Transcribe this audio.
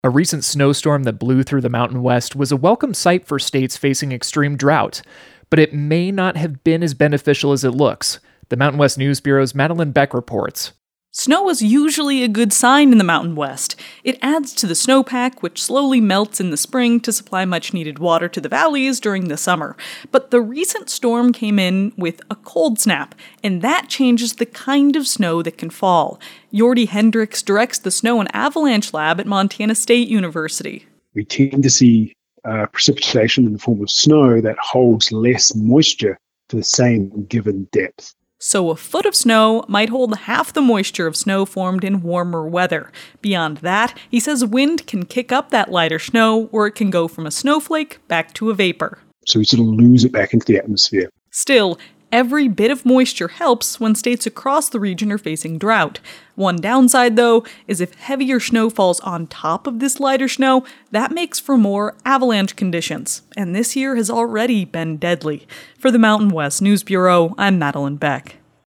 A recent snowstorm that blew through the Mountain West was a welcome sight for states facing extreme drought, but it may not have been as beneficial as it looks. The Mountain West News Bureau's Madeline Beck reports. Snow is usually a good sign in the Mountain West. It adds to the snowpack, which slowly melts in the spring to supply much-needed water to the valleys during the summer. But the recent storm came in with a cold snap, and that changes the kind of snow that can fall. Jordi Hendricks directs the Snow and Avalanche Lab at Montana State University. We tend to see precipitation in the form of snow that holds less moisture to the same given depth. So a foot of snow might hold half the moisture of snow formed in warmer weather. Beyond that, he says wind can kick up that lighter snow, or it can go from a snowflake back to a vapor. So we sort of lose it back into the atmosphere. Still, every bit of moisture helps when states across the region are facing drought. One downside, though, is if heavier snow falls on top of this lighter snow, that makes for more avalanche conditions. And this year has already been deadly. For the Mountain West News Bureau, I'm Madeline Beck.